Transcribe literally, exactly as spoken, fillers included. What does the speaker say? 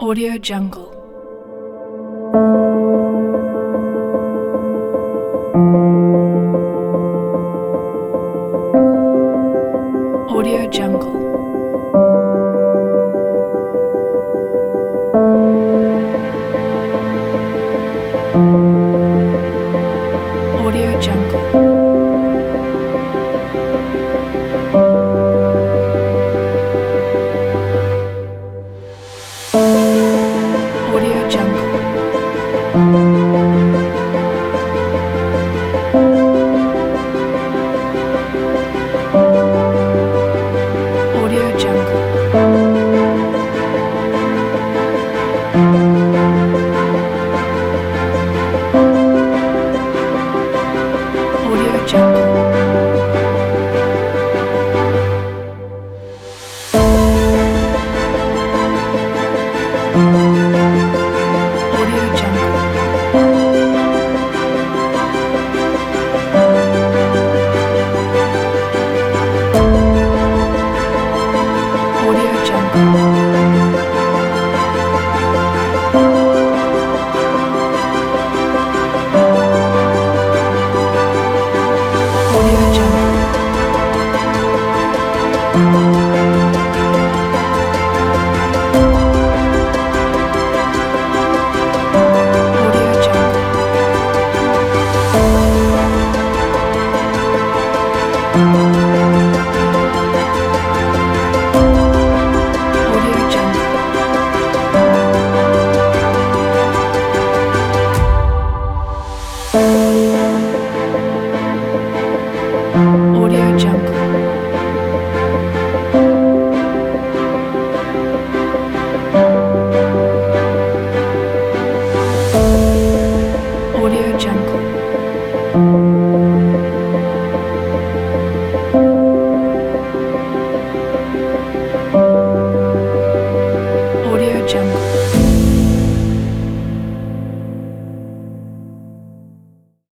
Audio Jungle. Audio Jungle. Audio Jungle. Audio Jungle. Audio Jungle. Audio Jungle. Audio Jungle. Audio Jungle. Audio Jungle. Audio Jungle. Audio Jungle. Audio Jungle. Audio Jungle.